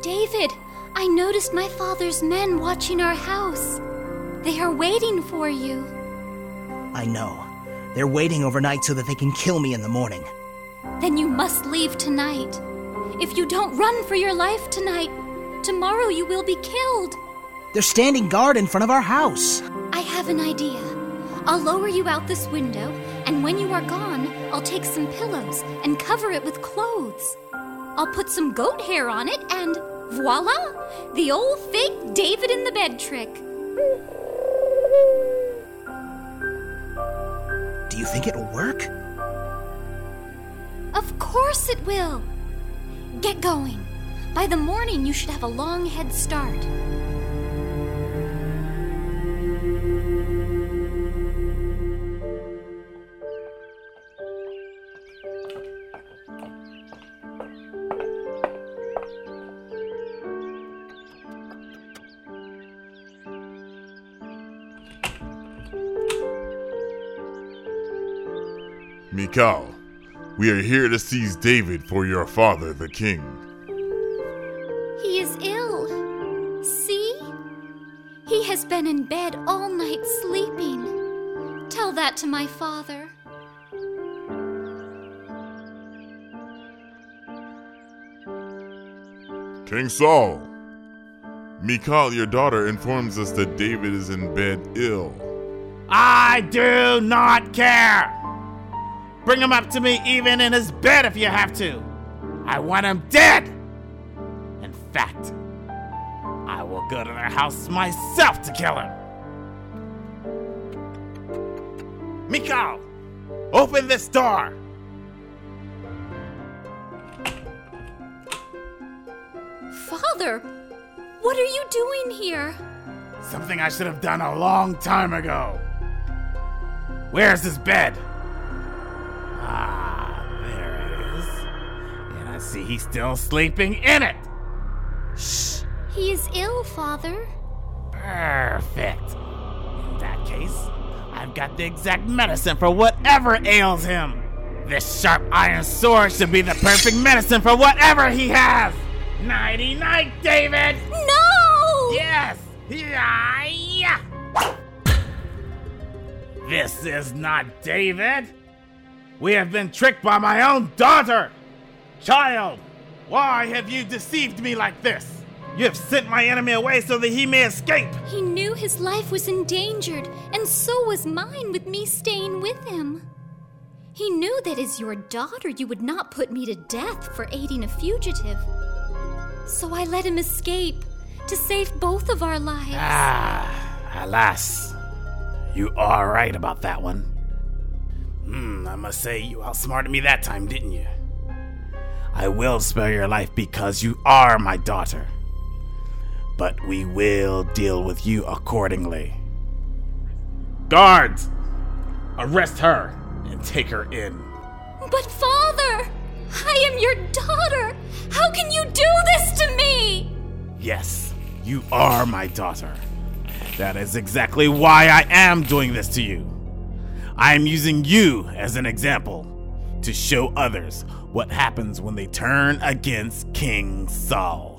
David, I noticed my father's men watching our house. They are waiting for you. I know. They're waiting overnight so that they can kill me in the morning. Then you must leave tonight. If you don't run for your life tonight, tomorrow you will be killed. They're standing guard in front of our house. I have an idea. I'll lower you out this window, and when you are gone, I'll take some pillows and cover it with clothes. I'll put some goat hair on it, and voila! The old fake David in the bed trick. Do you think it'll work? Of course it will. Get going. By the morning, you should have a long head start. Michal, we are here to seize David for your father, the king. He is ill. See? He has been in bed all night sleeping. Tell that to my father. King Saul, Michal, your daughter, informs us that David is in bed ill. I do not care! Bring him up to me even in his bed if you have to. I want him dead! In fact, I will go to their house myself to kill him. Michal, open this door! Father, what are you doing here? Something I should have done a long time ago. Where's his bed? Ah, there it is. And I see he's still sleeping in it. Shh, he is ill, Father. Perfect. In that case, I've got the exact medicine for whatever ails him. This sharp iron sword should be the perfect medicine for whatever he has. Nighty-night, David! No! Yes! Yeah! This is not David! We have been tricked by my own daughter! Child, why have you deceived me like this? You have sent my enemy away so that he may escape! He knew his life was endangered, and so was mine with me staying with him. He knew that as your daughter you would not put me to death for aiding a fugitive. So I let him escape to save both of our lives. Alas. You are right about that one. I must say you outsmarted me that time, didn't you? I will spare your life because you are my daughter. But we will deal with you accordingly. Guards! Arrest her and take her in. But Father, I am your daughter. How can you do this to me? Yes, you are my daughter. That is exactly why I am doing this to you. I am using you as an example to show others what happens when they turn against King Saul.